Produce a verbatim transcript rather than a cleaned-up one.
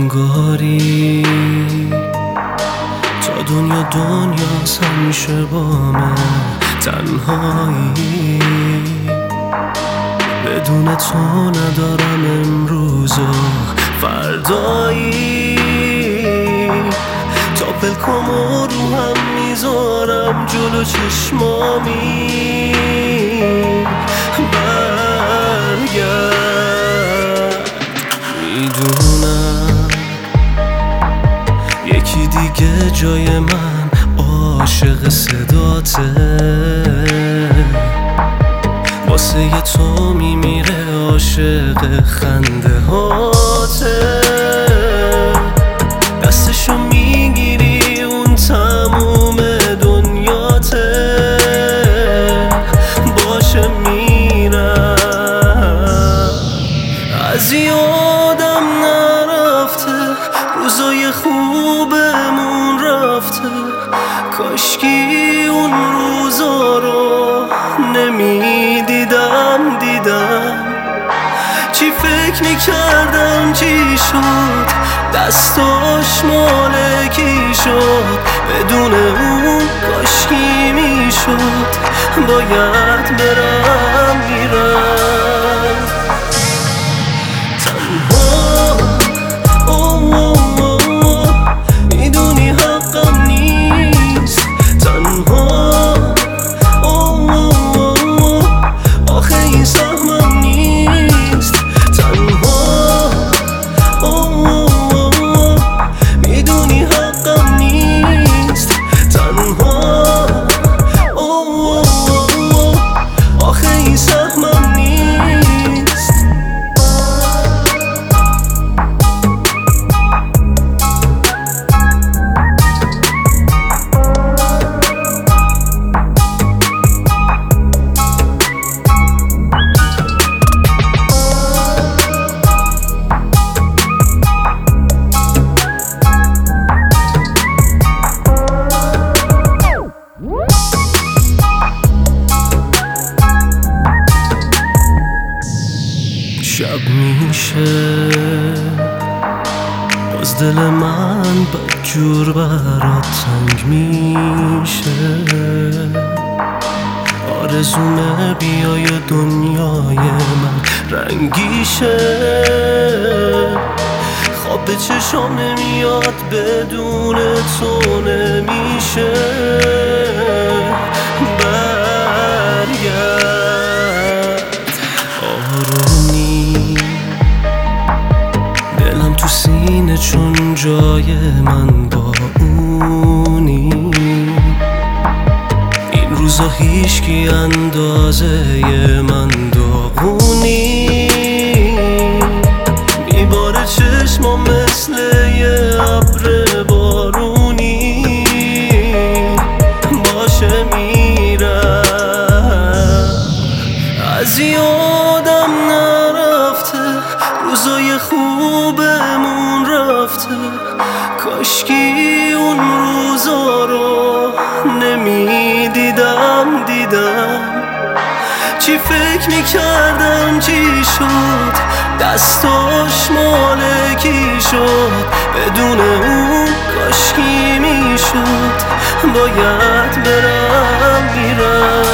انگاری تا دنیا دنیاست همیشه با من تنهایی. بدون تو ندارم امروز و فردایی. تا پلکام و رو هم میذارم جلو چشمامی. برگرد. میدونم یکی دیگه جای من عاشق صداته. واسه ی تو میمیره عاشق خنده هاته. دستشو میگیری اون تموم دنیاته. باشه میرم. از یادم نرفته روزای خوبمون رفته. کاشکی اون روزا رو نمیدیدم دیدم. چی فکر میکردم چی شد. دستاش مال کی شد. بدون اون کاشکی میشد. باید برم میرم تنها. اوه اوه اوه میدونی حقم نیست تنها. اوه اوه اوه آخه این سهمم نیست تنها. اوه اوه اوه میدونی حقم نیست تنها. اوه اوه اوه آخه این سهمم نیست. شب میشه باز دل من بدجور برات تنگ میشه. آرزومه بیای دنیای من رنگیشه. خواب به چشام نمیاد بدون تو نمیشه. برگرد آرومی. دلم تو سینه چون جای من با اونی. این روزا هیچکی اندازه من داغونی. میباره چشمام مثل یه ابر بارونی. باشه میرم. از یادم نرفته روزای خوبمون رفته. کاشکی اون روزا رو نمیدیدم دیدم. چی فکر میکردم چی شد. دستاش مال کی شد. بدون اون کاشکی میشد. باید برم میرم